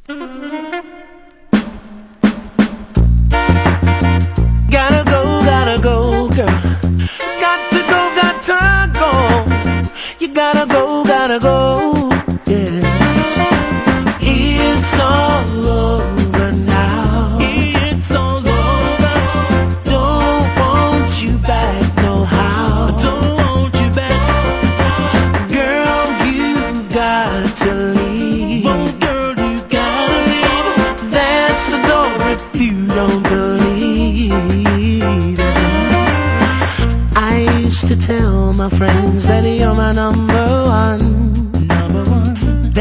Gotta go, girl. Got to go. You gotta go. Yes. It's all over now. It's all over. Don't want you back, no how. Don't want you back. Girl, you got to leave. Oh, girl, you gotta leave. That's the door if you don't believe it. I used to tell my friends that you're my number